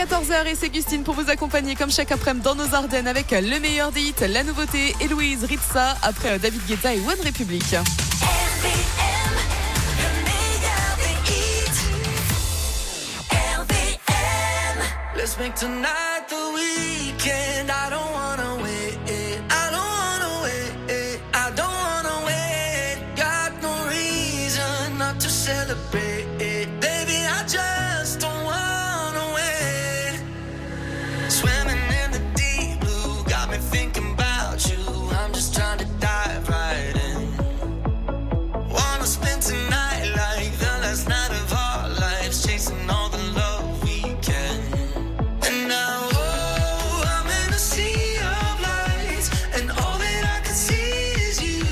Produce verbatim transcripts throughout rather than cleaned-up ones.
quatorze heures et c'est Gustine pour vous accompagner comme chaque après-midi dans nos Ardennes avec le meilleur des hits, la nouveauté et Louise Ritza après David Guetta et One Republic. R V M, le meilleur des hits. R V M. Let's make tonight the weekend. I don't wanna wait. I don't wanna wait. I don't wanna wait. Got no reason not to celebrate. Baby, I just don't wanna wait. Swimming in the deep blue, got me thinking about you. I'm just trying to dive right in. Wanna spend tonight like the last night of our lives, chasing all the love we can. And now, oh, I'm in a sea of lights, and all that I can see is you.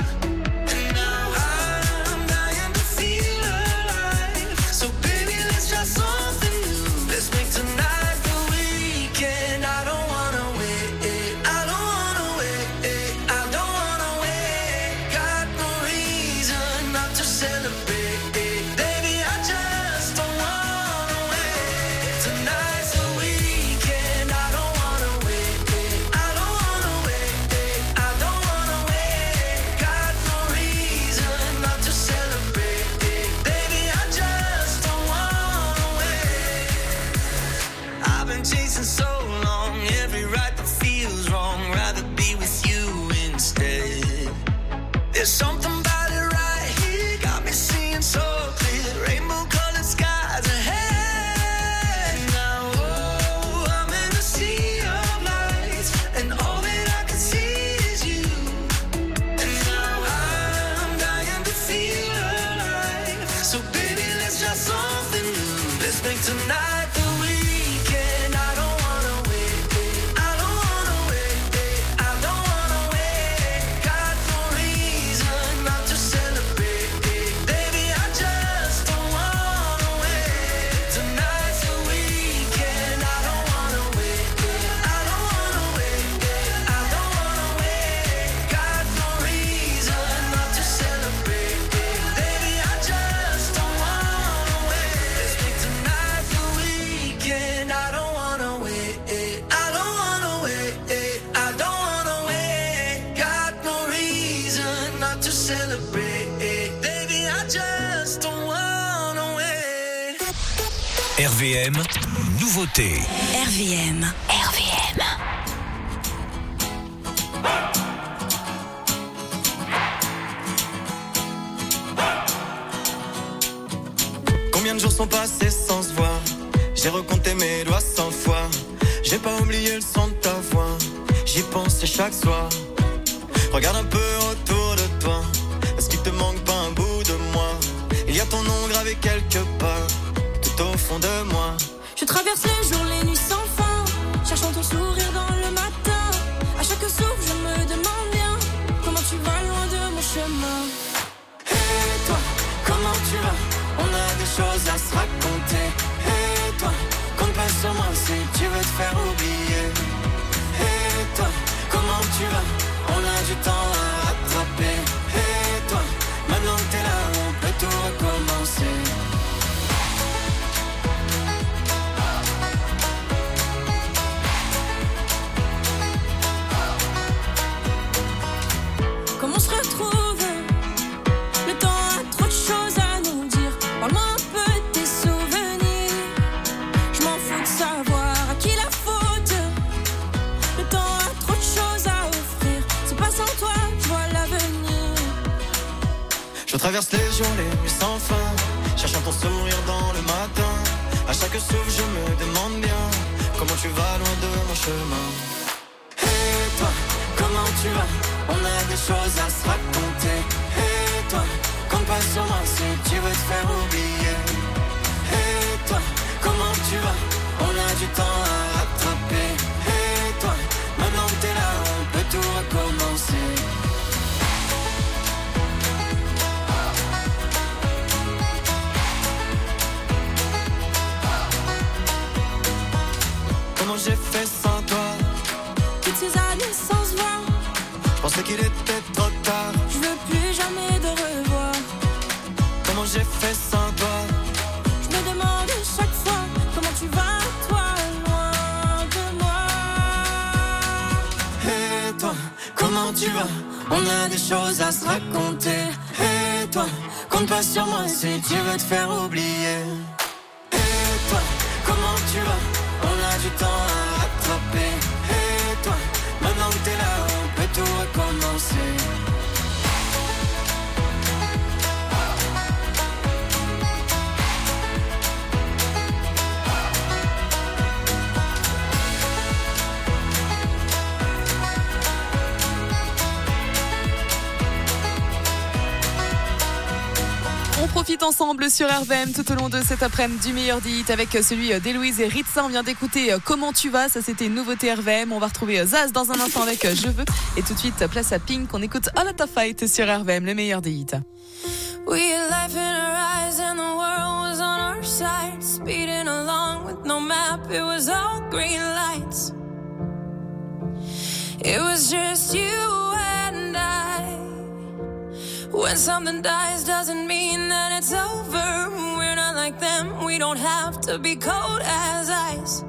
And now I'm dying to feel alive. So baby, let's try something new. Let's make tonight the weekend. I don't wanna wait. I don't wanna wait. I don't wanna wait. Got no reason not to celebrate. Baby, I just don't wanna wait. Tonight's the weekend. I don't wanna wait. I don't wanna wait. I don't wanna wait. Got no reason not to celebrate. Baby, I just don't wanna wait. I've been chasing so long, every right that feels wrong. Rather be with you instead. There's something about it right here, got me seeing so clear. Rainbow colored skies ahead. Now, oh, I'm in a sea of lights, and all that I can see is you. And now I'm dying to feel alive. So baby, let's try something new. Let's make tonight the weekend. I don't wanna wait. I don't wanna wait. I don't wanna wait. Got no reason not to celebrate. Baby, I just don't wanna wait. Tonight's the weekend. I don't wanna wait. I don't wanna wait. I don't wanna wait. Got no reason not to celebrate. Baby, I just don't wanna wait. Let's make tonight the weekend. I don't wanna wait. I don't wanna wait. I don't wanna wait. Got no reason not to celebrate. Baby, I just don't wanna wait. R V M, nouveauté. R V M. R V M. Combien de jours sont passés sans se voir? J'ai recompté mes doigts cent fois. J'ai pas oublié le son de ta voix. J'y pensais chaque soir. Regarde un peu autour de toi. Est-ce qu'il te manque pas un bout de moi? Il y a ton nom gravé quelque part, tout au fond de moi. Je traverse les jours, les nuits sans fin, cherchant ton sourire dans le matin. À chaque souffle, je me demande bien comment tu vas loin de mon chemin. Et toi, comment tu vas? On a des choses à se raconter. Et toi, compte pas sur moi si tu veux te faire oublier. Et toi, comment tu vas? On a du temps à rattraper. Et toi, maintenant que t'es là, on peut tout recommencer. Comment on se retrouve? Le temps a trop de choses à nous dire. Parle-moi un peu de tes souvenirs. Je m'en fous de savoir à qui la faute. Le temps a trop de choses à offrir. C'est pas sans toi, je vois l'avenir. Je traverse les jours, les nuits sans fin, cherchant ton sourire dans le matin. À chaque souffle, je me demande bien comment tu vas loin de mon chemin. Et toi, comment tu vas? On a des choses à se raconter. Et toi, compte pas sur moi si tu veux te faire oublier. Et toi, comment tu vas? On a du temps à rattraper. Et toi, maintenant que t'es là, on peut tout recommencer. Comment j'ai fait sans toi? Toutes ces années sans se voir. Je pensais qu'il était trop tard. Je veux plus jamais de revoir. Comment j'ai fait sans toi? Je me demande chaque fois comment tu vas toi tu vas? On a des choses à se raconter. Et toi, compte pas sur moi si tu veux te faire oublier. Et toi, comment tu vas? On a du temps à rattraper. Et toi, maintenant que t'es là, on peut tout recommencer. On profite ensemble sur R V M tout au long de cet après-midi du meilleur des hits avec celui d'Héloïse et Ritza. On vient d'écouter Comment tu vas, ça c'était une nouveauté R V M. On va retrouver Zaz dans un instant avec Je veux. Et tout de suite, place à Pink. On écoute All Out of Fight sur R V M, le meilleur des hits. We had life in our eyes and the world was on our side. Speeding along with no map, it was all green lights. It was just you and I. When something dies doesn't mean that it's over. We're not like them, we don't have to be cold as ice.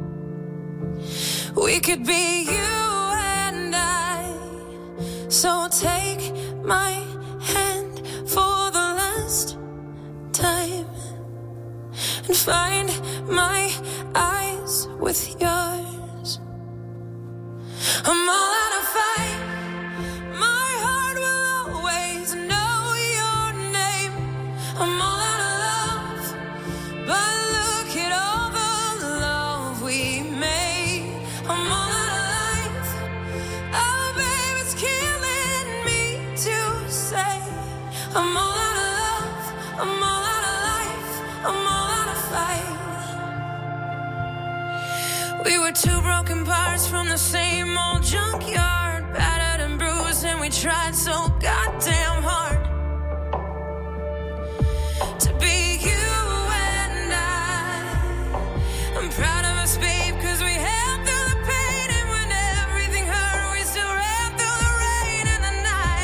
We could be you and I. So take my hand for the last time and find my eyes with yours. I'm all out of fight. My heart will always know your name. I'm all out of love, but look at all the love we made. I'm all out of life. Oh, babe, it's killing me to say. I'm all out of love. I'm all out of life. I'm all out of fight. We were two broken parts from the same old junkyard, battered and bruised, and we tried so goddamn hard to be you and I. I'm proud of us, babe, cause we held through the pain, and when everything hurt, we still ran through the rain and the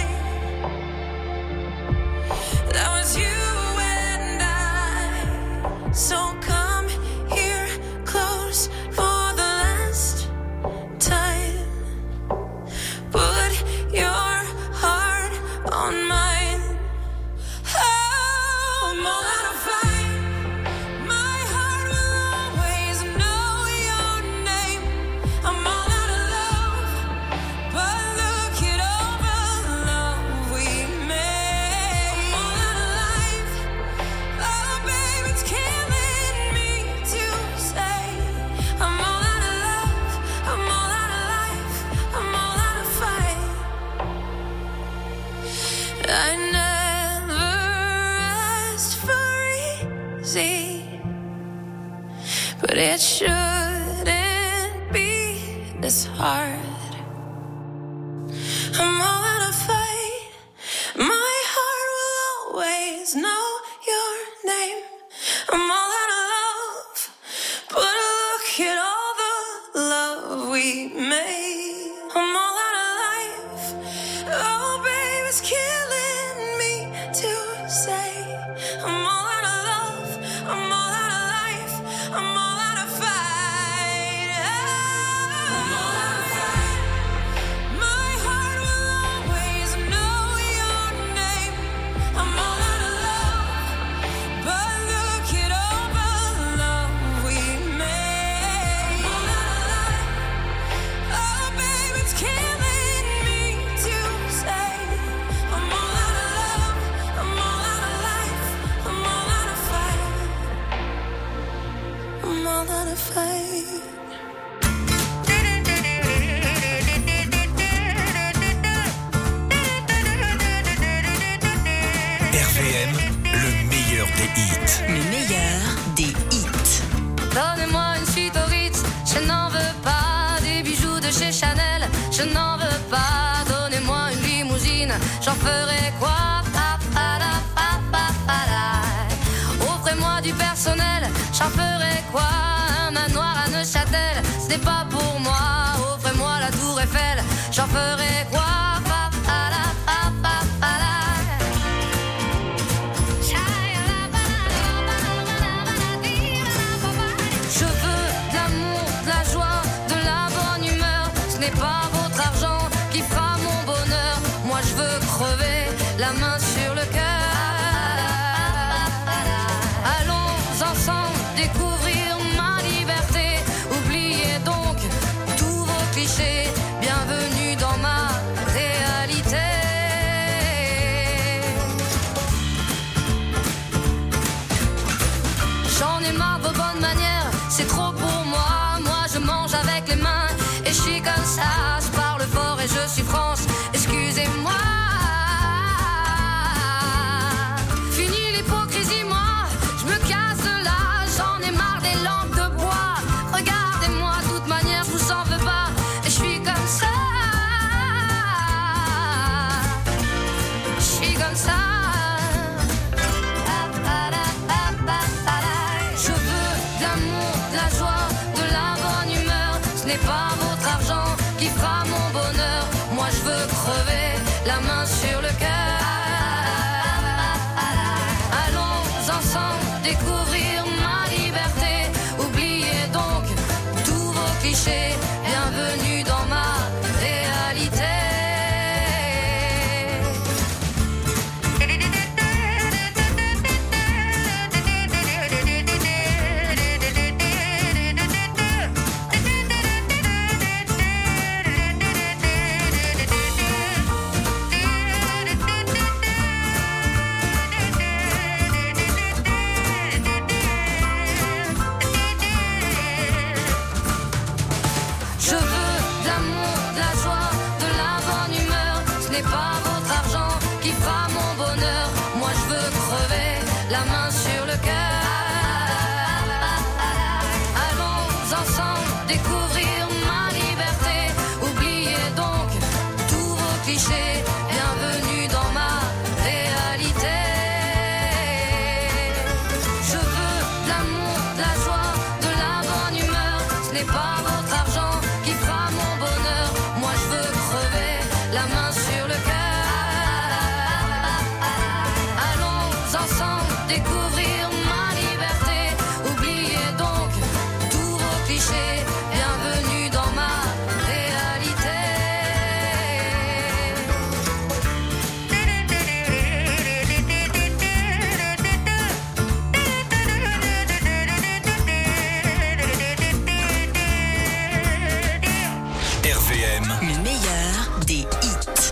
night. That was you and I. So come here close for the last time. Put your heart on mine. Oh, I'm all out of fight. My heart will always know your name. I'm all out of love, but look at all the love we made. I'm all out of life. Oh, babe, it's killing me to say. I'm all out of love. I'm all out of life. I'm all out of fight. I never asked for easy, but it shouldn't be this hard. I'm all out of fight. My heart will always know your name. I'm all out of love, but look at all the love we made. I'm all out of life. Oh, babe, it's killing me to say. I'm all out of love. I'm all out of life. I'm all out of fight. I'm all out of fight. My heart will always know your name. I'm all out of love, but look at all the love we made. I'm all out of life. Oh, babe, it's killing me to say. I'm all out of love. I'm all out of life. I'm all out of fight. I'm all out of fight. R V M, le meilleur des hits. Le meilleur des hits. Donnez-moi une suite au Ritz, je n'en veux pas. Des bijoux de chez Chanel, je n'en veux pas. Donnez-moi une limousine, j'en ferai quoi? Pa, pa, la, pa, pa, pa, la. Offrez-moi du personnel, j'en ferai quoi? Un manoir à Neuchâtel, ce n'est pas pour moi. Offrez-moi la tour Eiffel, j'en ferai quoi? Pa, pa, la, pa, pa, pa, la. Je veux de l'amour, de la joie, de la bonne humeur. Ce n'est pas votre argent qui fera mon bonheur. marre de vos bonnes manières, c'est trop pour moi. Moi je mange avec les mains et je suis comme ça. Je parle fort et je suis France, excusez-moi. Fini l'hypocrisie, moi, je me casse de là. J'en ai marre des lampes de bois. Regardez-moi, de toute manière, je vous en veux pas. Et je suis comme ça. Je suis comme ça. Je veux de l'amour, de la joie, de la bonne humeur. Ce n'est pas votre argent qui fera mon bonheur. Moi je veux crever la main sur le cœur. Allons ensemble découvrir ma liberté. Oubliez donc tous vos clichés. Bienvenue dans ma réalité. C'est pas votre argent qui fera mon bonheur. Moi je veux crever la main sur le cœur. Allons ensemble découvrir ma liberté. Oubliez donc tous vos clichés. Bienvenue dans ma réalité. Je veux de l'amour, de la joie, de la bonne humeur. Ce n'est pas votre argent qui fera mon bonheur. Moi je veux crever la main sur le cœur. Allons ensemble découvrir ma liberté. Oubliez donc tous vos clichés. Bienvenue dans ma réalité. R V M, le meilleur des hits.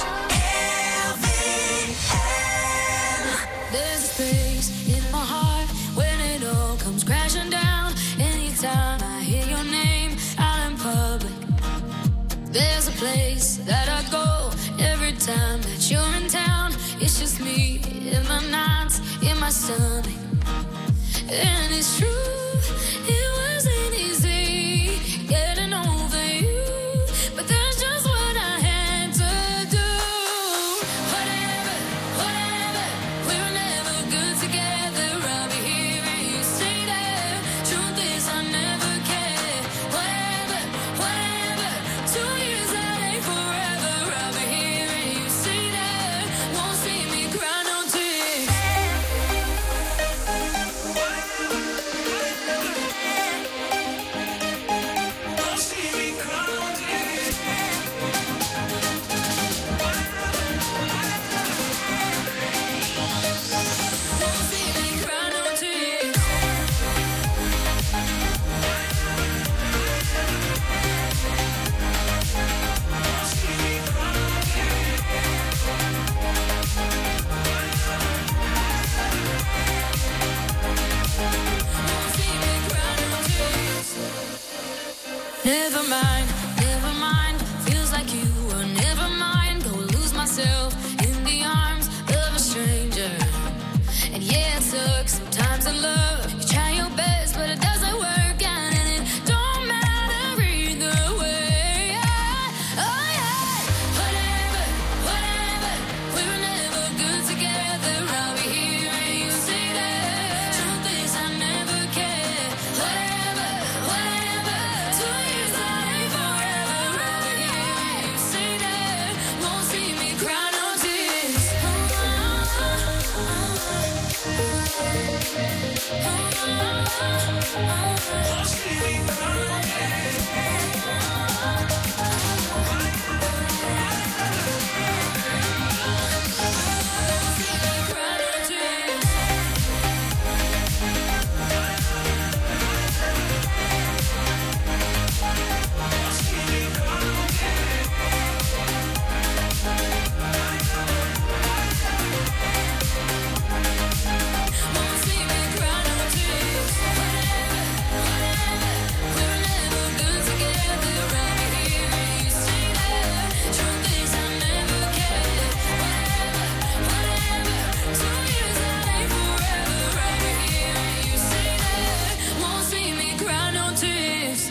There's a space in my heart when it all comes crashing down. Anytime I hear your name out in public, there's a place that I go every time that you're in town. It's just me in my nights, in my stomach. And it's true, it wasn't easy getting over you, but that's just what I had to do. Whatever, whatever, we were never good together. I'll be hearing you say that. Truth is I never cared. Whatever, whatever, two years that ain't forever. I'll be hearing you say that. Won't see me cry no tears. Never mind, never mind. Feels like you were never mine. Go lose myself in the arms of a stranger. And yeah, it sucks sometimes in love. You try your best, but it doesn't work out, and it don't matter either way. Yeah. Oh yeah. Whatever, whatever. We were never good together. I'll be hearing you say that. Truth is I never cared. Whatever, whatever. Two years that ain't forever. I'll be hearing you say that. Won't see me cry no tears. Won't see me cry no tears.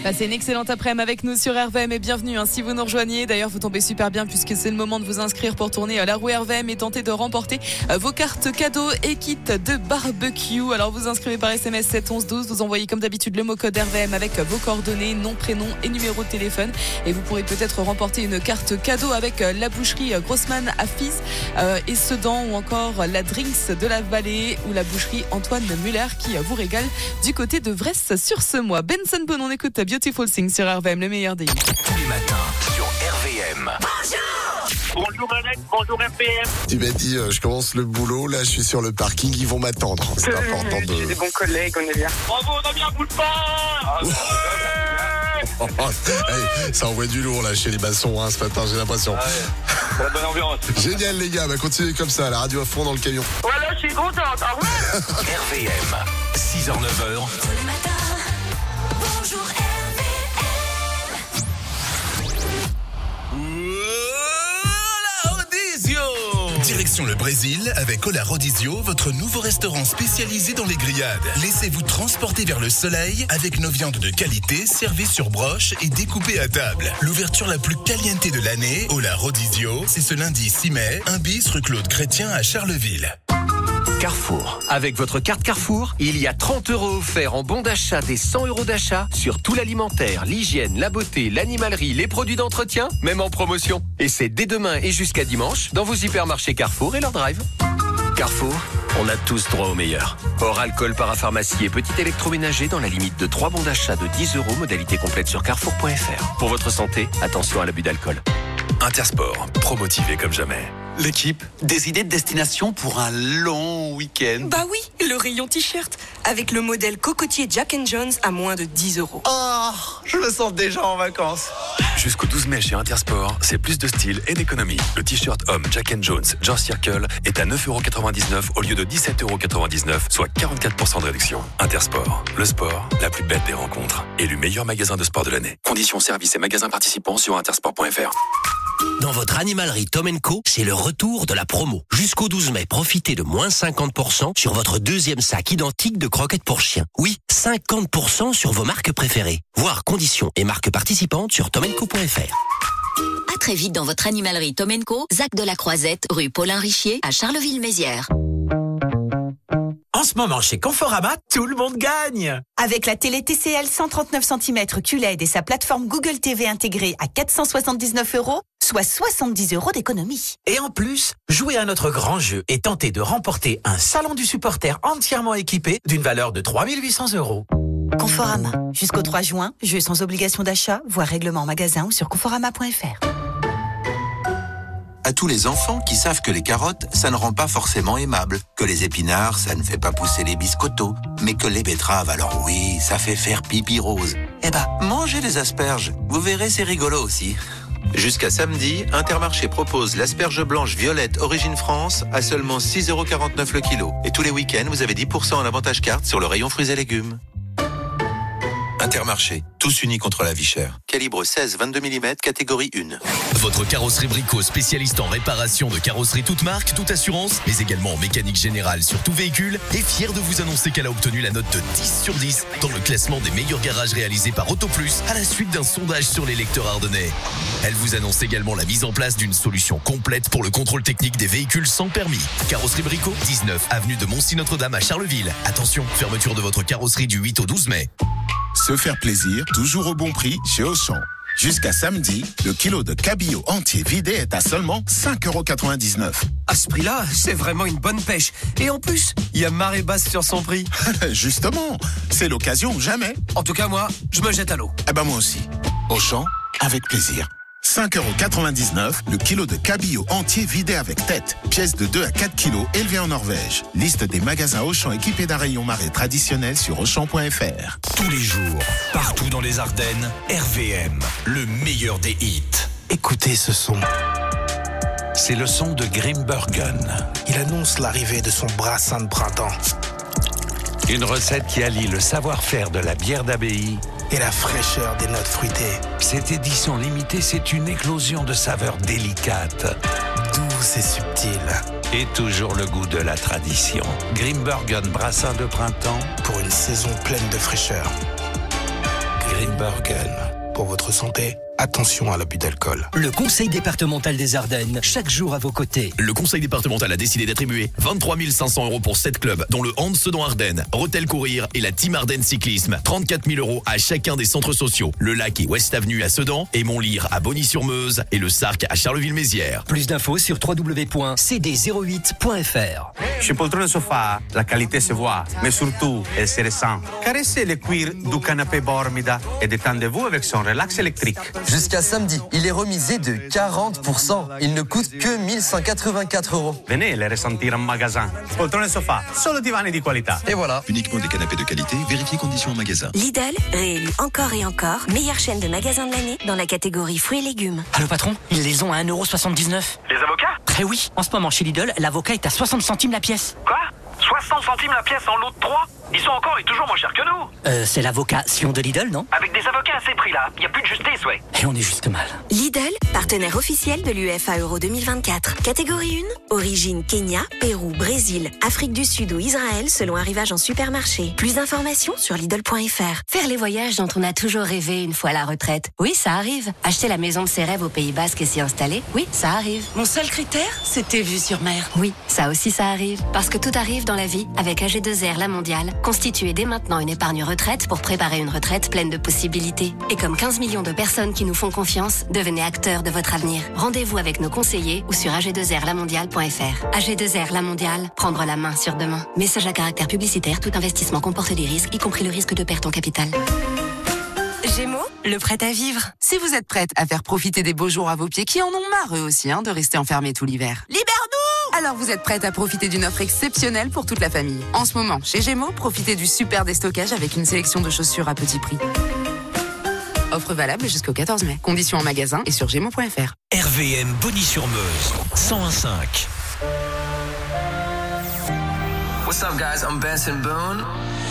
Passez une excellente après-midi avec nous sur R V M et bienvenue hein, si vous nous rejoignez. D'ailleurs, vous tombez super bien puisque c'est le moment de vous inscrire pour tourner à la roue R V M et tenter de remporter euh, vos cartes cadeaux et kits de barbecue. Alors, vous inscrivez par S M S sept onze douze. Vous envoyez comme d'habitude le mot code R V M avec vos coordonnées, nom, prénom et numéro de téléphone. Et vous pourrez peut-être remporter une carte cadeau avec euh, la boucherie Grossman à Fils euh, et Sedan ou encore la Drinks de la Vallée ou la boucherie Antoine Muller qui euh, vous régale du côté de Vresse sur ce mois. Benson Boone, on écoute Beautiful Thing sur R V M, le meilleur des hits. Tous les matins sur R V M. Bonjour Alex, bonjour R V M. Tu m'as dit, euh, je commence le boulot, là je suis sur le parking, ils vont m'attendre. C'est important de... J'ai des bons collègues, on est bien. Bravo, on a bien boule pas. Oh, hey, ça envoie du lourd là chez les maçons hein, ce matin, j'ai l'impression. Ah ouais, la bonne ambiance. Génial les gars, bah continuez comme ça, la radio à fond dans le camion. Voilà, je suis contente. Ah ouais. R V M, six heures neuf heures. Tous les matins. Bonjour R V M. Direction le Brésil avec Ola Rodizio, votre nouveau restaurant spécialisé dans les grillades. Laissez-vous transporter vers le soleil avec nos viandes de qualité servies sur broche et découpées à table. L'ouverture la plus caliente de l'année, Ola Rodizio, c'est ce lundi six mai, un bis rue Claude Chrétien à Charleville. Carrefour. Avec votre carte Carrefour, il y a trente euros offerts en bon d'achat des cent euros d'achat sur tout l'alimentaire, l'hygiène, la beauté, l'animalerie, les produits d'entretien, même en promotion. Et c'est dès demain et jusqu'à dimanche dans vos hypermarchés Carrefour et leur drive. Carrefour, on a tous droit au meilleur. Hors alcool, parapharmacie et petit électroménager dans la limite de trois bons d'achat de dix euros, modalité complète sur carrefour point f r. Pour votre santé, attention à l'abus d'alcool. Intersport, pro-motivé comme jamais. L'équipe, des idées de destination pour un long week-end. Bah oui, le rayon t-shirt, avec le modèle cocotier Jack and Jones à moins de dix euros. Oh, je me sens déjà en vacances. Jusqu'au douze mai chez Intersport, c'est plus de style et d'économie. Le t-shirt homme Jack and Jones George Circle est à neuf euros quatre-vingt-dix-neuf au lieu de dix-sept euros quatre-vingt-dix-neuf, soit quarante-quatre pour cent de réduction. Intersport, le sport, la plus bête des rencontres. Élu meilleur magasin de sport de l'année. Conditions, services et magasins participants sur intersport point f r. Dans votre animalerie Tom and Co, c'est le retour de la promo. Jusqu'au douze mai, profitez de moins cinquante pour cent sur votre deuxième sac identique de croquettes pour chiens. Oui, cinquante pour cent sur vos marques préférées. Voir conditions et marques participantes sur tom and co point f r. À très vite dans votre animalerie Tom and Co, Zac de la Croisette, rue Paulin Richier à Charleville-Mézières. En ce moment, chez Conforama, tout le monde gagne. Avec la télé T C L cent trente-neuf centimètres Q L E D et sa plateforme Google T V intégrée à quatre cent soixante-dix-neuf euros, soit soixante-dix euros d'économie. Et en plus, jouez à notre grand jeu et tentez de remporter un salon du supporter entièrement équipé d'une valeur de trois mille huit cents euros. Conforama. Jusqu'au trois juin, jeu sans obligation d'achat, voire règlement en magasin ou sur conforama point f r. À tous les enfants qui savent que les carottes, ça ne rend pas forcément aimable, que les épinards, ça ne fait pas pousser les biscottos, mais que les betteraves, alors oui, ça fait faire pipi rose. Eh ben, mangez les asperges, vous verrez, c'est rigolo aussi. Jusqu'à samedi, Intermarché propose l'asperge blanche violette Origine France à seulement six euros quarante-neuf le kilo. Et tous les week-ends, vous avez dix pour cent en avantage carte sur le rayon fruits et légumes. Intermarché, tous unis contre la vie chère. Calibre seize vingt-deux millimètres, catégorie un. Votre carrosserie Brico, spécialiste en réparation de carrosserie toute marque, toute assurance, mais également en mécanique générale sur tout véhicule, est fière de vous annoncer qu'elle a obtenu la note de dix sur dix dans le classement des meilleurs garages réalisés par AutoPlus à la suite d'un sondage sur les lecteurs ardennais. Elle vous annonce également la mise en place d'une solution complète pour le contrôle technique des véhicules sans permis. Carrosserie Brico, dix-neuf avenue de Moncy-Notre-Dame à Charleville. Attention, fermeture de votre carrosserie du huit au douze mai. Se faire plaisir, toujours au bon prix chez Auchan. Jusqu'à samedi, le kilo de cabillaud entier vidé est à seulement cinq euros quatre-vingt-dix-neuf. À ce prix-là, c'est vraiment une bonne pêche. Et en plus, il y a marée basse sur son prix. Justement, c'est l'occasion ou jamais. En tout cas, moi, je me jette à l'eau. Eh ben moi aussi. Auchan, avec plaisir. cinq euros quatre-vingt-dix-neuf, le kilo de cabillaud entier vidé avec tête. Pièce de deux à quatre kilos élevée en Norvège. Liste des magasins Auchan équipés d'un rayon marée traditionnel sur auchan point f r. Tous les jours, partout dans les Ardennes, R V M, le meilleur des hits. Écoutez ce son. C'est le son de Grimbergen. Il annonce l'arrivée de son brassin de printemps. Une recette qui allie le savoir-faire de la bière d'abbaye et la fraîcheur des notes fruitées. Cette édition limitée, c'est une éclosion de saveurs délicates, douces et subtiles. Et toujours le goût de la tradition. Grimbergen brassin de printemps pour une saison pleine de fraîcheur. Grimbergen. Pour votre santé, attention à l'abus d'alcool. Le Conseil départemental des Ardennes, chaque jour à vos côtés. Le Conseil départemental a décidé d'attribuer vingt-trois mille cinq cents euros pour sept clubs, dont le Hand Sedan Ardennes, Rotel Courir et la Team Ardennes Cyclisme. trente-quatre mille euros à chacun des centres sociaux. Le Lac et West Avenue à Sedan, et Montlyre à Bonny-sur-Meuse et le Sarc à Charleville-Mézières. Plus d'infos sur w w w point c d zéro huit point f r. Chez Poltrone Sofa, la qualité se voit, mais surtout, elle se ressent. Caressez le cuir du canapé Bormida et détendez-vous avec son relax électrique. Jusqu'à samedi, il est remisé de quarante pour cent. Il ne coûte que mille cent quatre-vingt-quatre euros. Venez les ressentir en magasin. Poltrone Sofa, solo divani di qualità. Et voilà. Uniquement des canapés de qualité, vérifiez conditions en magasin. Lidl, réélu encore et encore, meilleure chaîne de magasins de l'année dans la catégorie fruits et légumes. Allô patron, ils les ont à un euro soixante-dix-neuf. Les avocats? Très oui, en ce moment chez Lidl, l'avocat est à soixante centimes la pièce. Quoi? soixante centimes la pièce en lot de trois? Ils sont encore et toujours moins chers que nous. Euh, c'est l'avocat Sion de Lidl, non? Avec des avocats à ces prix-là, il n'y a plus de justice, ouais. Et on est juste mal. Lidl, partenaire officiel de l'U E F A Euro deux mille vingt-quatre. Catégorie un, origine Kenya, Pérou, Brésil, Afrique du Sud ou Israël selon arrivage en supermarché. Plus d'informations sur Lidl point f r. Faire les voyages dont on a toujours rêvé une fois à la retraite. Oui, ça arrive. Acheter la maison de ses rêves au Pays Basque et s'y installer. Oui, ça arrive. Mon seul critère, c'était vue sur mer. Oui, ça aussi ça arrive. Parce que tout arrive dans la vie avec A G deux R La Mondiale. Constituez dès maintenant une épargne retraite pour préparer une retraite pleine de possibilités. Et comme quinze millions de personnes qui nous font confiance, devenez acteurs de votre avenir. Rendez-vous avec nos conseillers ou sur a g deux r la mondiale point f r. A G deux R La Mondiale, prendre la main sur demain. Message à caractère publicitaire, tout investissement comporte des risques, y compris le risque de perte en capital. Gémeaux, le prêt à vivre. Si vous êtes prête à faire profiter des beaux jours à vos pieds, qui en ont marre eux aussi hein, de rester enfermés tout l'hiver. Libère-nous! Alors vous êtes prête à profiter d'une offre exceptionnelle pour toute la famille. En ce moment, chez Gémeaux, profitez du super déstockage avec une sélection de chaussures à petit prix. Offre valable jusqu'au quatorze mai. Conditions en magasin et sur gémeaux point f r. R V M Bonny-sur-Meuse, cent un virgule cinq. What's up, guys? I'm Benson Boone.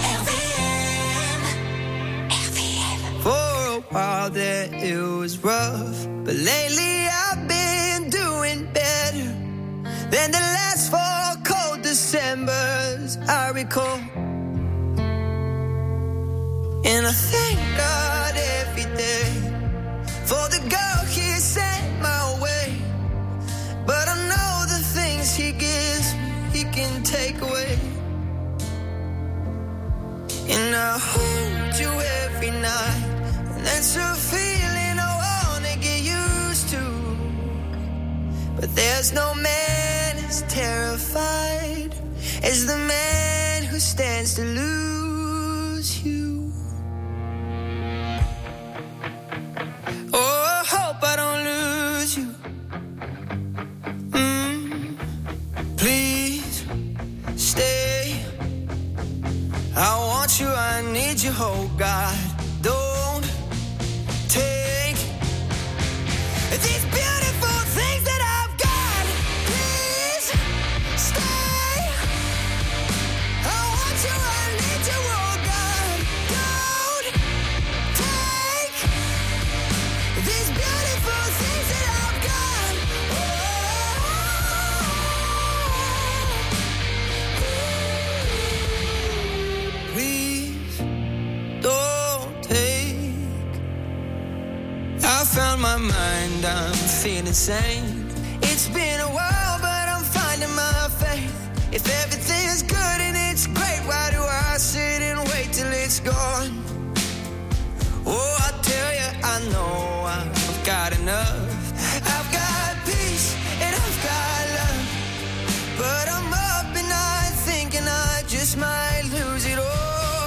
For a while there it was rough, but lately I've been doing better than the last four cold Decembers I recall. And I thank God every day for the girl He sent my way. But I know the things He gives me, He can take away. And I hold you every night. That's a feeling I wanna get used to. But there's no man as terrified as the man who stands to lose you. Oh, I hope I don't lose you. Mm, please stay. I want you, I need you, oh God. Don't take these beautiful things that I've got. Please stay. I want you, I need you, oh God. Don't take these beautiful things that I've got. Oh. Please don't take. I found my mind, I'm feeling sane. It's been a while, but I'm finding my faith. If everything is good and it's great, why do I sit and wait till it's gone? Oh, I tell you, I know I've got enough. I've got peace and I've got love. But I'm up and night thinking I just might lose it all.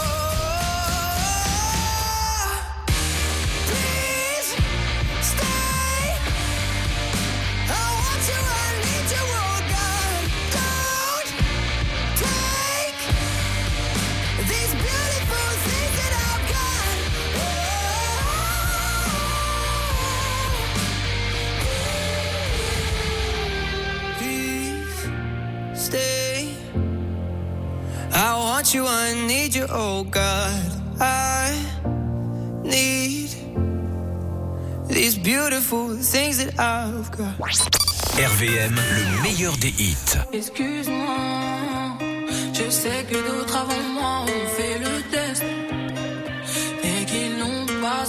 I want you, I need you, oh God. I need these beautiful things that I've got. R V M, le meilleur des hits. Excuse-moi, je sais que d'autres avant moi ont fait le test et qu'ils n'ont pas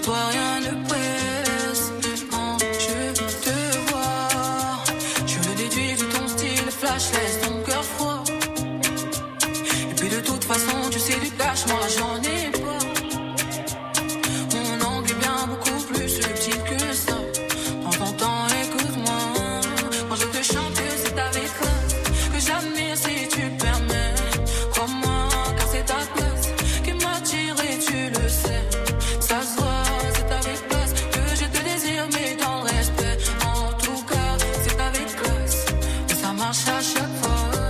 toi rien ne presse. Quand je te vois, je le déduis de ton style flash, laisse ton cœur froid. Et puis de toute façon tu sais du cash, moi j'en ai pas. Mon angle est bien beaucoup plus subtil que ça. Prends ton temps, écoute-moi. Quand je te chante que c'est avec classe, que j'admire si tu permets. Crois-moi car c'est ta classe qui m'attire et tu le sais. Ça se voit, c'est avec classe que je te désire mais dans le respect. En tout cas, c'est avec classe et ça marche à chaque fois.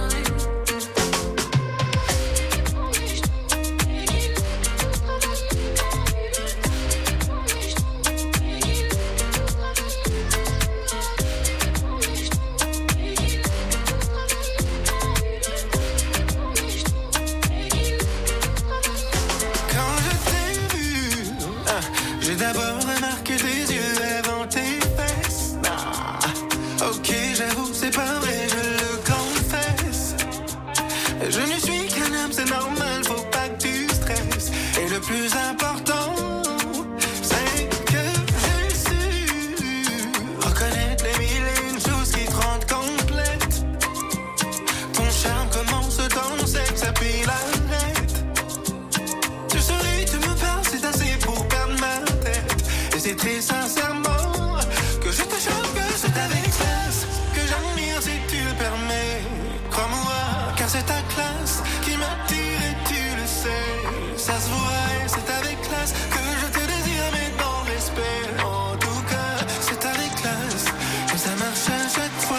Quand je t'ai vu, ah, j'ai d'abord remarqué tes yeux avant tes fesses. Ah, ok, j'avoue, c'est pas vrai, je le confesse. Je ne suis qu'un homme, c'est normal, faut pas que tu stresses. Et le plus important, c'est que j'ai su reconnaître les mille et une choses qui te rendent complète. Ton charme commence dans le sexe, et puis l'arrête. Tu souris, tu me parles, c'est assez pour perdre ma tête. Et c'est très sincèrement que je te chante que c'est avec classe, que j'admire si tu le permets. Crois-moi, car c'est ta classe qui m'attire et tu le sais. Ça se voit et c'est avec classe que je te désire mais dans le respect. En tout cas, c'est avec classe et ça marche à chaque fois.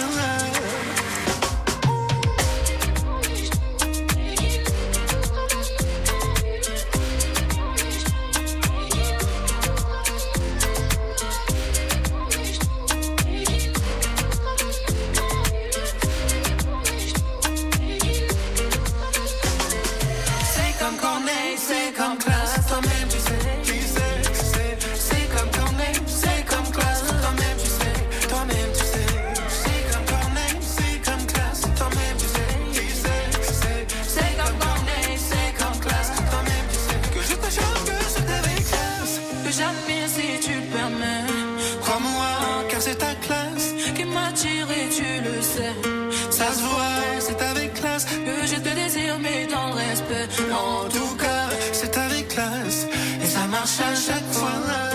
C'est comme Corneille, c'est comme classe, toi-même tu sais, tu sais, tu sais. C'est comme Corneille, c'est comme classe, toi-même tu sais, toi-même tu sais. C'est comme Corneille, c'est comme classe, toi-même tu sais, tu sais, tu sais. C'est comme Corneille, c'est comme classe, toi-même tu sais. Que je te chante que c'est avec classe, que j'admire si tu le permets. Crois-moi, car c'est ta classe qui m'attire et tu le sais. Ça se voit, c'est avec classe que je te désire mais dans le respect. En tout cas, c'est avec classe et ça marche à chaque fois.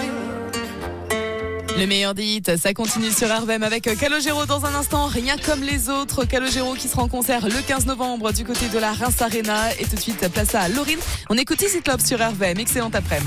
Le meilleur des hits, ça continue sur R V M avec Calogero dans un instant, rien comme les autres. Calogero qui sera en concert le quinze novembre du côté de la Reims Arena. Et tout de suite, place à Laurine. On écoute Easy Club sur R V M. Excellente après-midi.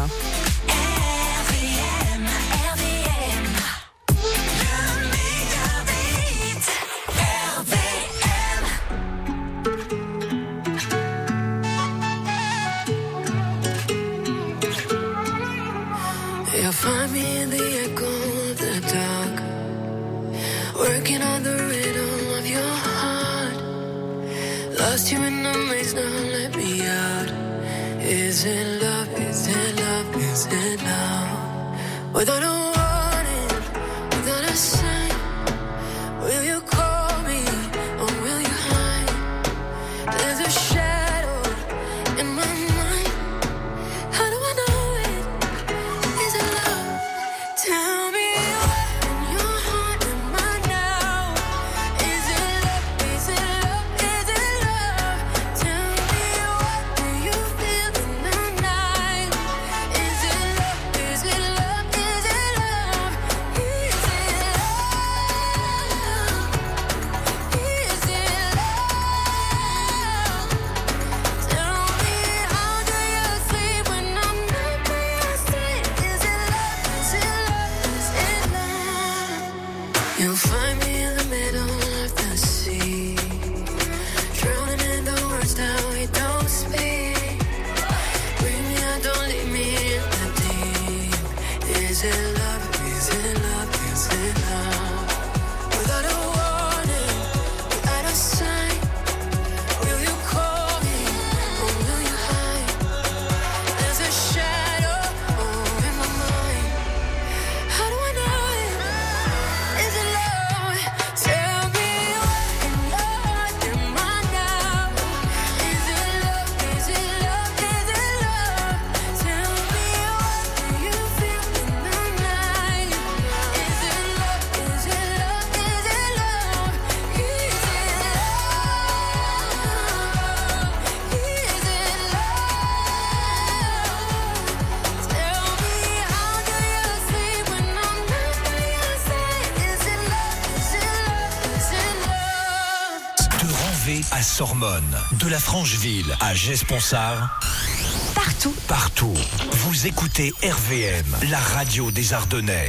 You'll find me in the echo of the dark, working on the rhythm of your heart. Lost you in the maze, now let me out. Is it love? Is it love? Is it love? Without a warning, without a sign, will you call me or will you hide? There's a shadow in my mind. How do I know it? Is it love? Tell me where in your heart am I now? Is it love? Is it love? Is it love? Tell me what do you feel in the night? Is it love? Is it love? Is it love? Is it love? Is it love? Tell me how do you sleep when I'm not by your side? Is it love? Is it love? Is it love? You'll find me in the middle of the sea, drowning in the words that we don't speak. Bring me out, don't leave me in the deep. Is it love? Is it love? Is it love? Without a warning, without a sign, will you call me or will you hide? There's a shadow over my mind. How do I know it? Is it love? à Sormonne, de la Francheville à Gesponsard. Partout. Partout. Vous écoutez R V M, la radio des Ardennais.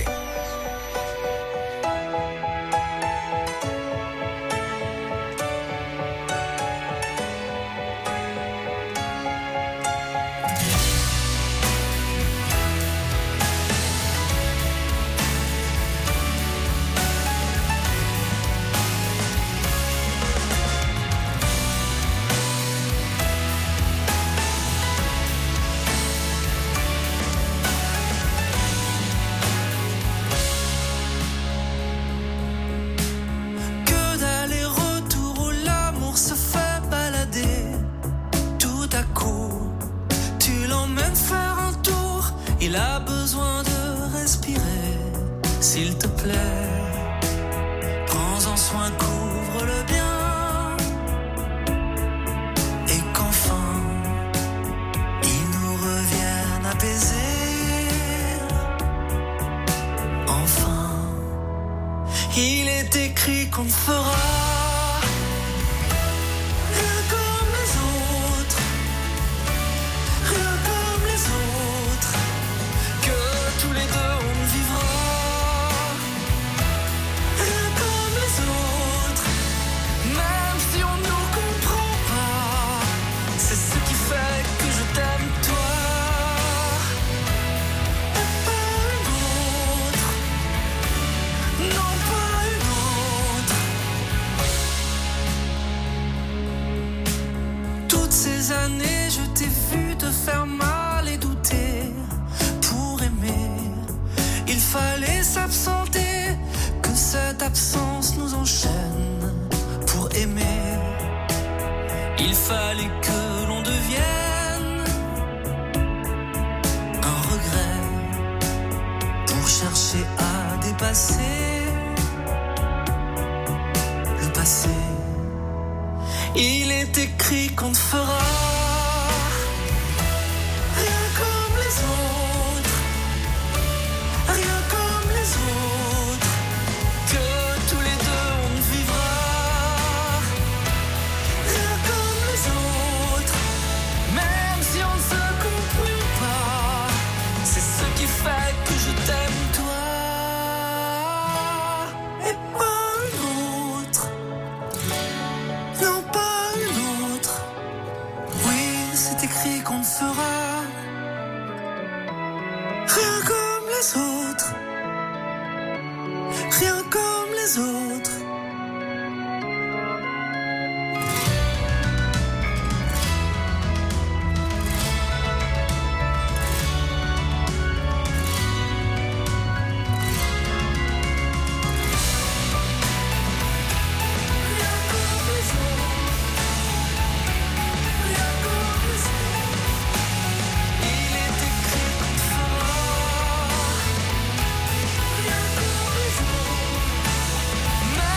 Même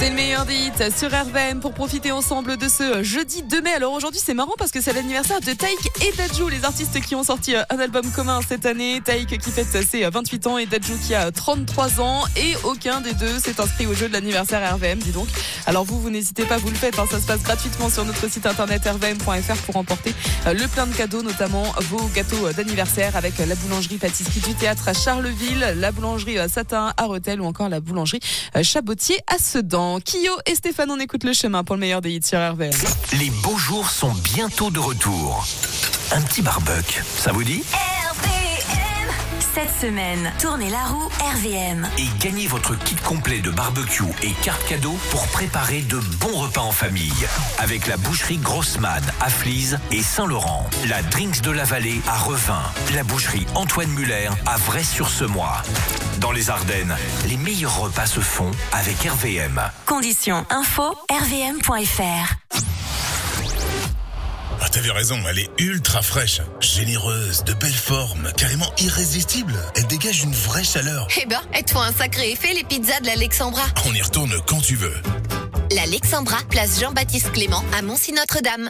C'est le meilleur des hits sur R V M pour profiter ensemble de ce jeudi deux mai. Alors aujourd'hui c'est marrant parce que c'est l'anniversaire de Taïk et Dadju, les artistes qui ont sorti un album commun cette année. Taïk qui fête ses vingt-huit ans et Dadju qui a trente-trois ans, et aucun des deux s'est inscrit au jeu de l'anniversaire R V M, dis donc. Alors vous, vous n'hésitez pas, vous le faites, hein, ça se passe gratuitement sur notre site internet r v m point f r pour remporter le plein de cadeaux, notamment vos gâteaux d'anniversaire avec la boulangerie pâtisserie du théâtre à Charleville, la boulangerie Satin à Rethel ou encore la boulangerie Chabotier à Sedan. Kyo et Stéphane, on écoute le chemin pour le meilleur des hits sur R V M. Les beaux jours sont bientôt de retour. Un petit barbecue, ça vous dit ? R V M. Cette semaine, tournez la roue R V M. Et gagnez votre kit complet de barbecue et carte cadeau pour préparer de bons repas en famille. Avec la boucherie Grossman à Flize et Saint-Laurent. La Drinks de la Vallée à Revin. La boucherie Antoine Muller à Vray-sur-Semois. Dans les Ardennes, les meilleurs repas se font avec R V M. Conditions info r v m point f r. Ah, t'avais raison, elle est ultra fraîche, généreuse, de belle forme, carrément irrésistible. Elle dégage une vraie chaleur. Eh ben, elles te font un sacré effet, les pizzas de l'Alexandra. On y retourne quand tu veux. L'Alexandra, place Jean-Baptiste Clément à Moncy-Notre-Dame.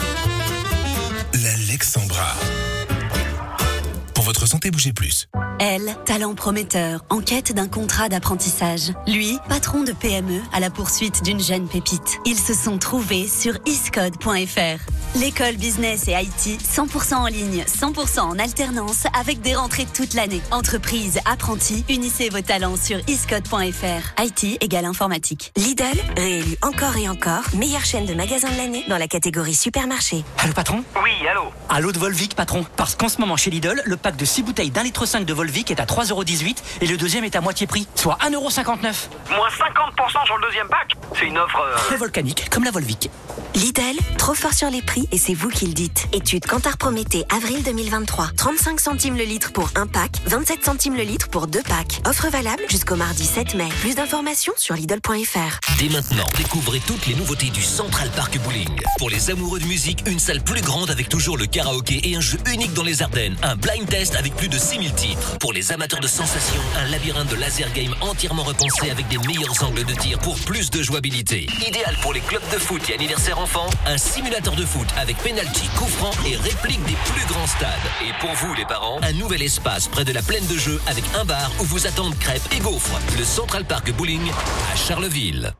L'Alexandra. Pour votre santé, bougez plus. Elle, talent prometteur, en quête d'un contrat d'apprentissage. Lui, patron de P M E à la poursuite d'une jeune pépite. Ils se sont trouvés sur iscode point f r. L'école business et I T, cent pour cent en ligne, cent pour cent en alternance, avec des rentrées toute l'année. Entreprise, apprentis, unissez vos talents sur iscode point f r. I T égale informatique. Lidl, réélu encore et encore, meilleure chaîne de magasins de l'année dans la catégorie supermarché. Allô patron ? Oui, allô. Allô de Volvic patron. Parce qu'en ce moment chez Lidl, le pack de six bouteilles d'un litre cinq de Volvic est à trois euros dix-huit et le deuxième est à moitié prix, soit un euro cinquante-neuf. Moins cinquante pour cent sur le deuxième pack. C'est une offre... Euh... Très volcanique, comme la Volvic. Lidl, trop fort sur les prix et c'est vous qui le dites. Étude Kantar Prométhée, avril deux mille vingt-trois. trente-cinq centimes le litre pour un pack, vingt-sept centimes le litre pour deux packs. Offre valable jusqu'au mardi sept mai. Plus d'informations sur Lidl point f r. Dès maintenant, découvrez toutes les nouveautés du Central Park Bowling. Pour les amoureux de musique, une salle plus grande avec toujours le karaoké et un jeu unique dans les Ardennes. Un blind test avec plus de six mille titres. Pour les amateurs de sensations, un labyrinthe de laser game entièrement repensé avec des meilleurs angles de tir pour plus de jouabilité. Idéal pour les clubs de foot et anniversaires enfants, un simulateur de foot avec penalty, coup franc et réplique des plus grands stades. Et pour vous les parents, un nouvel espace près de la plaine de jeu avec un bar où vous attendent crêpes et gaufres. Le Central Park Bowling à Charleville.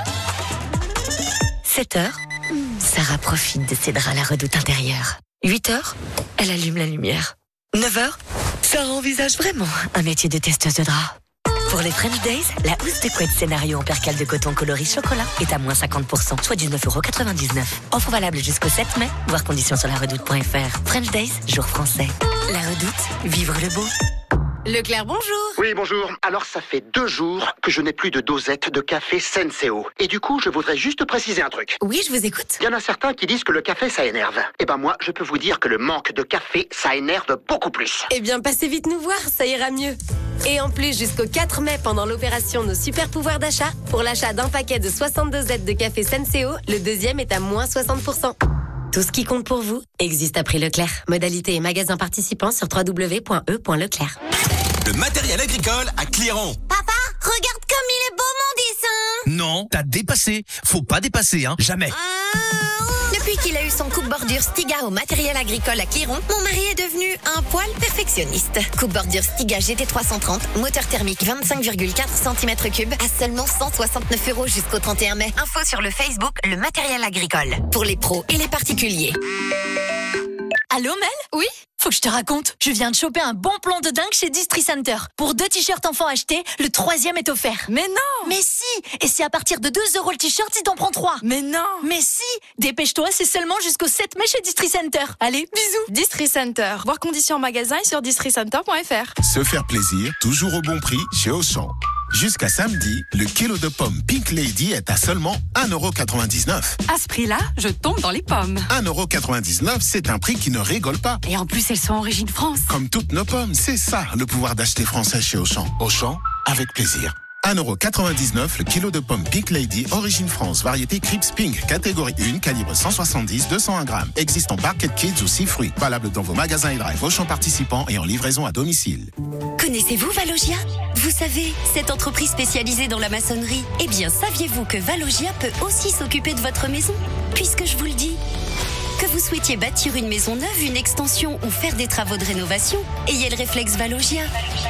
sept heures, Sarah profite de ses draps à la redoute intérieure. huit heures, elle allume la lumière. neuf heures, Sarah envisage vraiment un métier de testeuse de draps. Pour les French Days, la housse de couette scénario en percale de coton coloris chocolat est à moins cinquante pour cent, soit dix-neuf euros quatre-vingt-dix-neuf. Offre valable jusqu'au sept mai, voir conditions sur la redoute point f r. French Days, jour français. La redoute, vivre le beau. Leclerc, bonjour. Oui, bonjour. Alors, ça fait deux jours que je n'ai plus de dosette de café Senseo. Et du coup, je voudrais juste préciser un truc. Oui, je vous écoute. Il y en a certains qui disent que le café, ça énerve. Eh ben moi, je peux vous dire que le manque de café, ça énerve beaucoup plus. Eh bien, passez vite nous voir, ça ira mieux. Et en plus, jusqu'au quatre mai, pendant l'opération Nos Super Pouvoirs d'achat, pour l'achat d'un paquet de soixante dosettes de café Senseo, le deuxième est à moins soixante pour cent. Tout ce qui compte pour vous existe à prix Leclerc. Modalité et magasin participants sur w w w point e point leclerc. Le matériel agricole à Cléron. Papa, regarde comme il est beau mon dessin. Non, t'as dépassé. Faut pas dépasser, hein. Jamais. Depuis qu'il a eu son coupe-bordure Stiga au matériel agricole à Cléron, mon mari est devenu un poil perfectionniste. Coupe-bordure Stiga G T trois cent trente, moteur thermique vingt-cinq virgule quatre centimètres cubes à seulement cent soixante-neuf euros jusqu'au trente et un mai. Info sur le Facebook Le Matériel Agricole. Pour les pros et les particuliers. Allô Mel ? Oui ? Faut que je te raconte, je viens de choper un bon plan de dingue chez Distri Center. Pour deux t-shirts enfants achetés, le troisième est offert. Mais non! Mais si! Et c'est à partir de deux euros le t-shirt si t'en prends trois. Mais non! Mais si! Dépêche-toi, c'est seulement jusqu'au sept mai chez Distri Center. Allez, bisous! Distri Center. Voir conditions en magasin et sur distri center point f r. Se faire plaisir, toujours au bon prix chez Auchan. Jusqu'à samedi, le kilo de pommes Pink Lady est à seulement un euro quatre-vingt-dix-neuf. À ce prix-là, je tombe dans les pommes. un euro quatre-vingt-dix-neuf, c'est un prix qui ne rigole pas. Et en plus, elles sont origine France. Comme toutes nos pommes, c'est ça le pouvoir d'acheter français chez Auchan. Auchan, avec plaisir. un euro quatre-vingt-dix-neuf le kilo de pommes Pink Lady, origine France, variété Crips Pink, catégorie un, calibre cent soixante-dix à deux cent un grammes. Existe en Barquette Kids ou six fruits. Valable dans vos magasins et drive Auchan participants et en livraison à domicile. Connaissez-vous Valogia ? Vous savez, cette entreprise spécialisée dans la maçonnerie, eh bien, saviez-vous que Valogia peut aussi s'occuper de votre maison? Puisque je vous le dis. Que vous souhaitiez bâtir une maison neuve, une extension ou faire des travaux de rénovation, ayez le réflexe Valogia.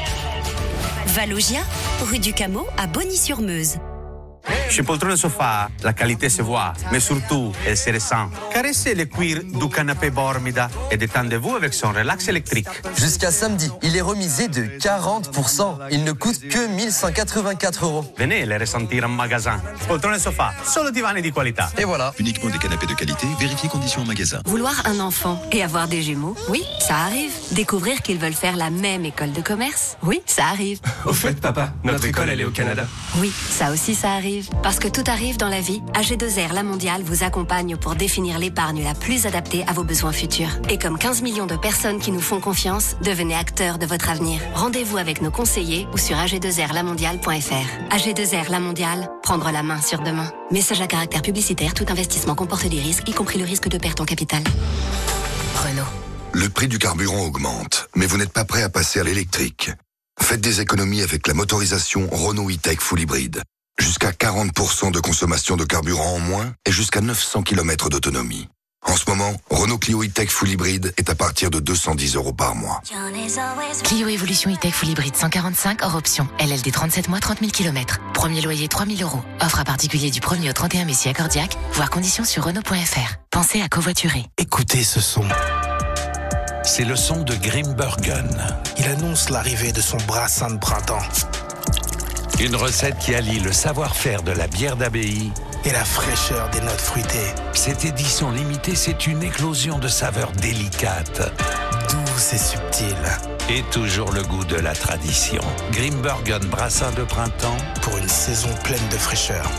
Valogia, rue du Cameau à Bonny-sur-Meuse. Chez Poltrone Sofa, la qualité se voit, mais surtout, elle se ressent. Caressez le cuir du canapé Bormida et détendez-vous avec son relax électrique. Jusqu'à samedi, il est remisé de quarante pour cent. Il ne coûte que mille cent quatre-vingt-quatre euros. Venez les ressentir en magasin. Poltrone Sofa, solo divani di qualità. Et voilà. Uniquement des canapés de qualité, vérifiez conditions en magasin. Vouloir un enfant et avoir des jumeaux, oui, ça arrive. Découvrir qu'ils veulent faire la même école de commerce, oui, ça arrive. Au fait, papa, notre école, elle est au Canada. Oui, ça aussi, ça arrive. Parce que tout arrive dans la vie, A G deux R La Mondiale vous accompagne pour définir l'épargne la plus adaptée à vos besoins futurs. Et comme quinze millions de personnes qui nous font confiance, devenez acteurs de votre avenir. Rendez-vous avec nos conseillers ou sur a g deux r la mondiale point f r. A G deux R La Mondiale, prendre la main sur demain. Message à caractère publicitaire, tout investissement comporte des risques, y compris le risque de perte en capital. Renault. Le prix du carburant augmente, mais vous n'êtes pas prêt à passer à l'électrique. Faites des économies avec la motorisation Renault E-Tech Full Hybrid. Jusqu'à quarante pour cent de consommation de carburant en moins et jusqu'à neuf cents kilomètres d'autonomie. En ce moment, Renault Clio E-Tech Full Hybrid est à partir de deux cent dix euros par mois. Clio Evolution E-Tech Full Hybrid cent quarante-cinq hors option. L L D trente-sept mois, trente mille kilomètres. Premier loyer trois mille euros. Offre à particulier du premier au trente et un mai si accordiaque. Voir conditions sur Renault point f r. Pensez à covoiturer. Écoutez ce son. C'est le son de Grimbergen. Il annonce l'arrivée de son brassin de printemps. Une recette qui allie le savoir-faire de la bière d'abbaye et la fraîcheur des notes fruitées. Cette édition limitée, c'est une éclosion de saveurs délicates, douces et subtiles. Et toujours le goût de la tradition. Grimbergen brassin de printemps pour une saison pleine de fraîcheur.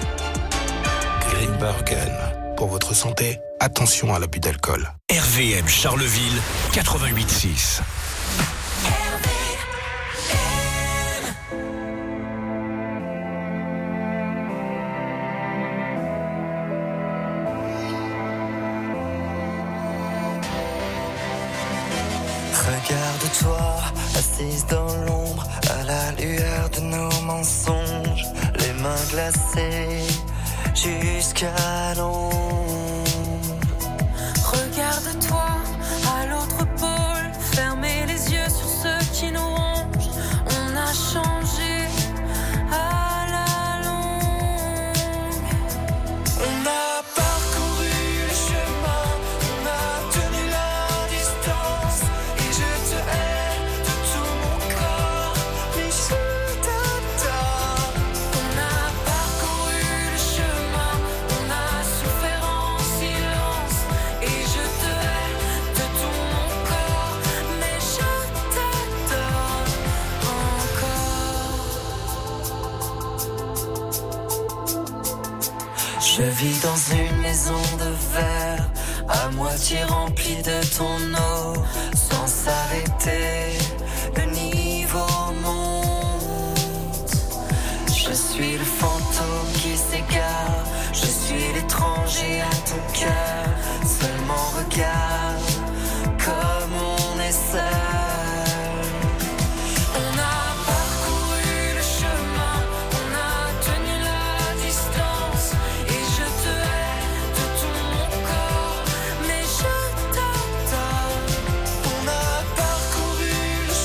Grimbergen. Pour votre santé, attention à l'abus d'alcool. R V M Charleville, quatre-vingt-huit six. Regarde-toi, assise dans l'ombre, à la lueur de nos mensonges, les mains glacées jusqu'à l'ombre. Regarde-toi à l'autre pôle, fermez les yeux sur ceux qui nous rongent. On a changé à la longue. On a parcouru le chemin, on a tenu la distance. Et je te hais de tout mon corps, mais je t'adore. On a parcouru le chemin, on a souffert en silence. Et je te hais de tout mon corps, mais je t'adore encore. Je vis dans une maison de verre, à moitié remplie de ton eau, sans s'arrêter, le niveau monte. Je suis le fantôme qui s'égare, je suis l'étranger à ton cœur. Seulement regarde comme on est seul. On a parcouru le chemin, on a tenu la distance. Et je te hais de tout mon corps, mais je t'adore. On a parcouru le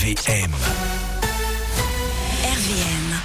V M. R V M.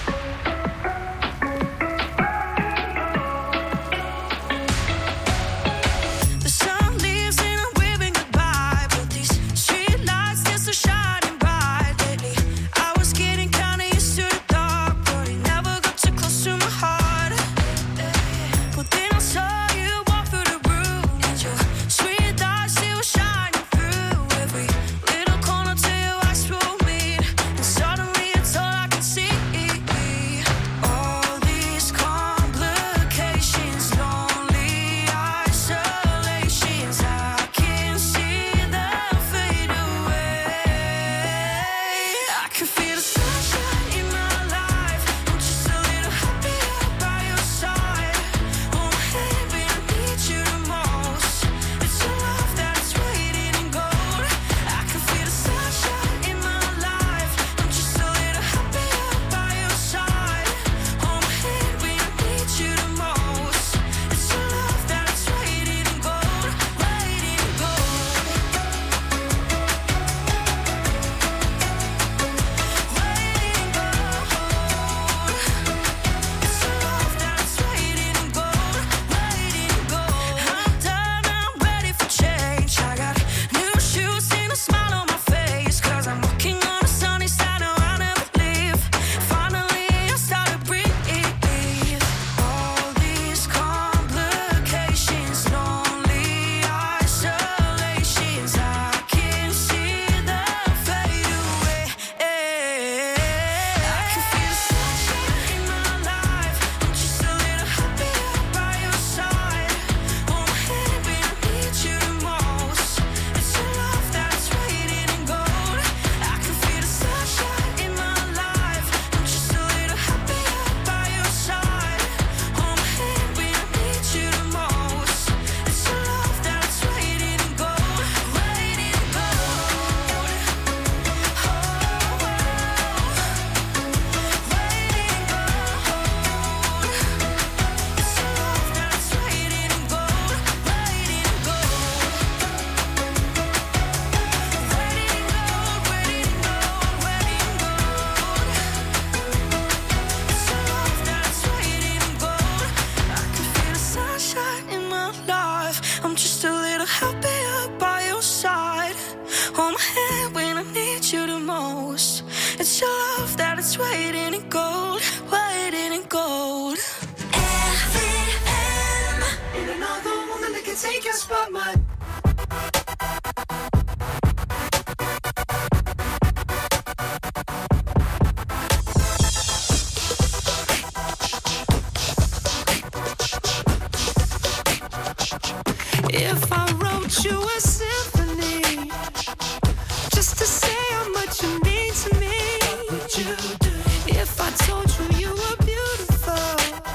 If I wrote you a symphony, just to say how much you mean to me, what would you do? If I told you you were beautiful,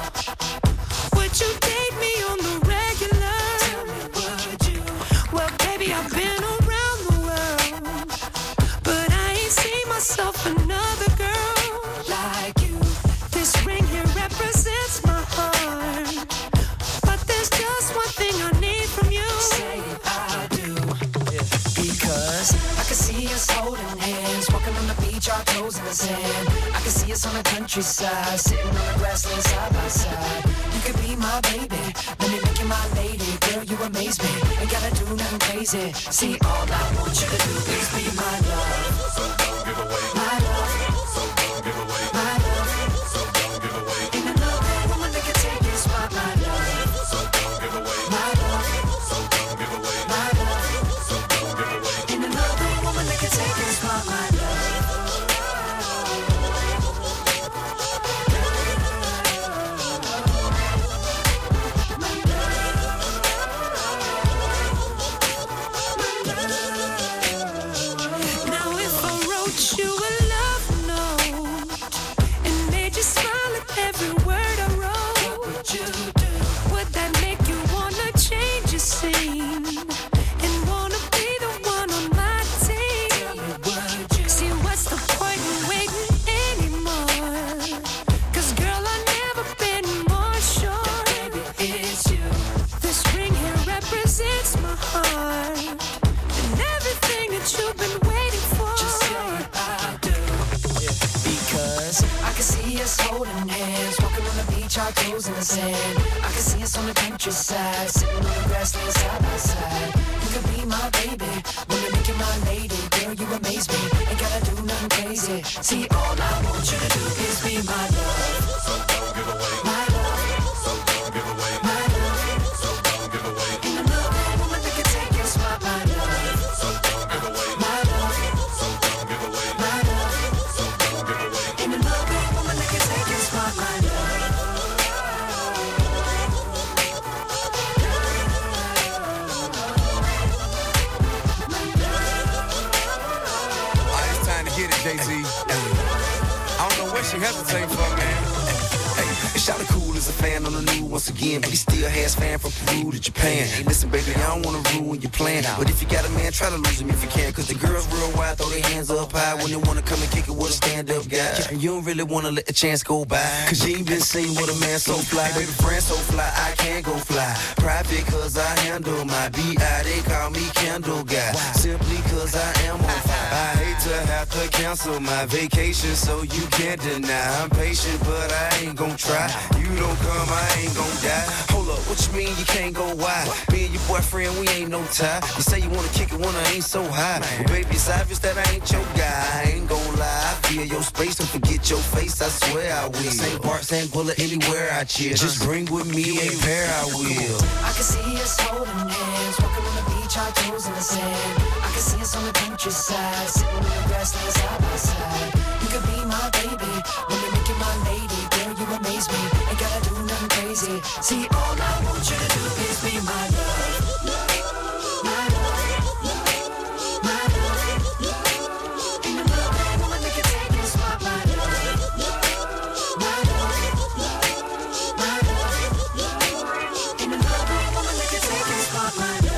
would you date me on the regular? Tell me, would you? Well, baby, I've been around the world, but I ain't seen myself another girl like you. This ring here represents my heart, but there's just one thing I need from you. Say I do, yeah. Because I can see us holding hands, walking on the beach, our toes in the sand. I can see us on the countryside, sitting on the grassland side by side. You could be my baby, let me make you my lady. Girl, you amaze me, ain't gotta do nothing crazy. See, all I want you to do is be my love. So don't give away my love. So don't give away my love. So don't give away. Ain't another woman that can take your spot, my love. So don't give away my love. So don't give away my love. So don't give away. Ain't another woman that can take your spot, my love. Now if I wrote you a love beach, our toes in the sand. I can see us on the countryside, sitting on the grassland side by side. You could be my baby, wanna make you my lady. Girl, you amaze me, ain't gotta do nothing crazy. See, all I want you to do is be my love. So don't give away my love. So don't give away my love. So don't give away. In the love, woman that can take your spot, my love. So don't give away my love. So don't give away my love. So don't give away. In the love, woman that can take your spot, my love. Get it, Jay-Z. I don't know what she hesitating for, man. Hey, Shawty cool as a fan on the news once again, but he still has fan from Peru to Japan. Hey, listen, baby, I don't wanna ruin your plan, but if you got a man, try to lose him if you can. Cause the girls real wide, throw their hands up high when they wanna come and kick it with a stand-up guy. And you don't really wanna let the chance go by, cause you ain't been seen with a man so fly. Baby, friend so fly, I can't go fly. Private cause I handle my B I, they call me Candle Guy. Simply cause I am on fire. I hate to have to cancel my vacation, so you can't deny. I'm patient, but I ain't gon' try. You don't come, I ain't gon' die. Hold up, what you mean you can't go wide? Me and your boyfriend, we ain't no tie. You say you wanna kick it when I ain't so high. Well, baby, it's obvious that I ain't your guy. I ain't gon' lie. I feel your space and forget your face, I swear I will. Same part, same bullet, anywhere I chill. Just bring with me a pair, I will. I can see us holding hands, walking on the beach, our toes in the sand. I can see us on the countryside, sitting on the grassland side by side. You could be my baby, wanna make you my lady. Girl, you amaze me, ain't gotta do nothing crazy. See, all I want you to do is be my love. My love, my love. In the love, woman, make it take your spot, my love. My love, my love. In the love, woman, make it take your spot, my love.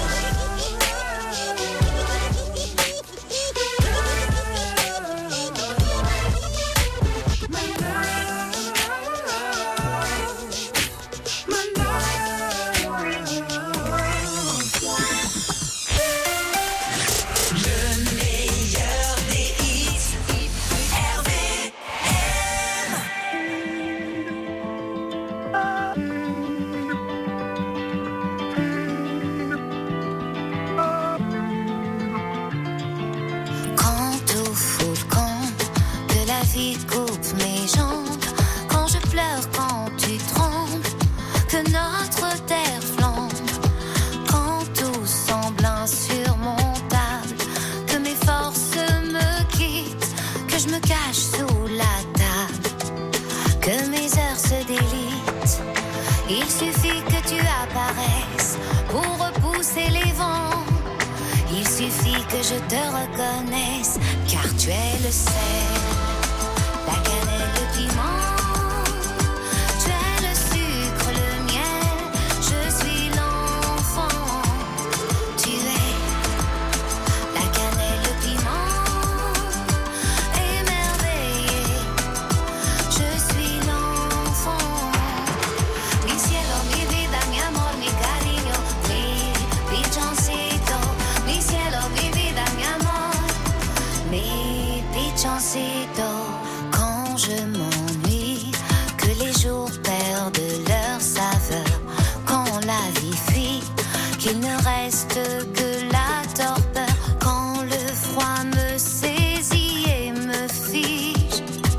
Coupe mes jambes quand je pleure, quand tu trembles, que notre terre flambe, quand tout semble insurmontable, que mes forces me quittent, que je me cache sous la table, que mes heures se délitent. Il suffit que tu apparaisses pour repousser les vents. Il suffit que je te reconnaisse, car tu es le sel. La cannelle, le piment, tu es le sucre, le miel, je suis l'enfant. Tu es la cannelle, le piment, émerveillé, je suis l'enfant. Mi cielo, mi vida, mi amor, mi cariño, mi pichoncito. Mi cielo, mi vida, mi amor, mi pichoncito. Je m'ennuie, que les jours perdent leur saveur, quand la vie fuit, qu'il ne reste que la torpeur, quand le froid me saisit et me fige,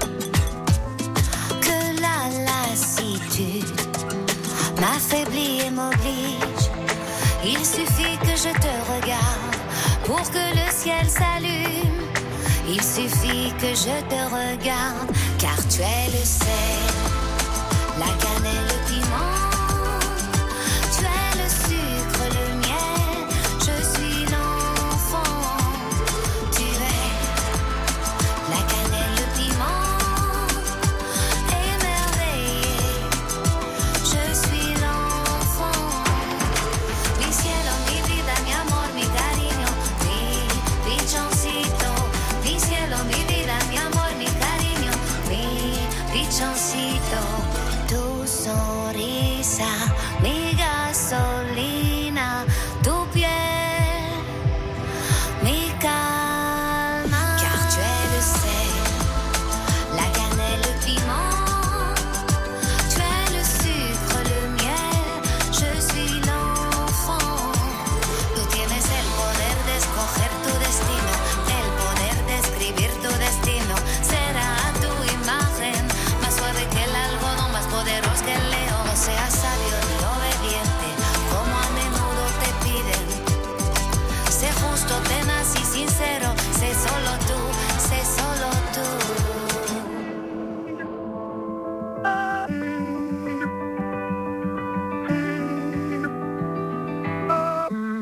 que la lassitude m'affaiblit et m'oblige. Il suffit que je te regarde pour que le ciel s'allume. Il suffit que je te regarde, car tu es le sel, la cannelle.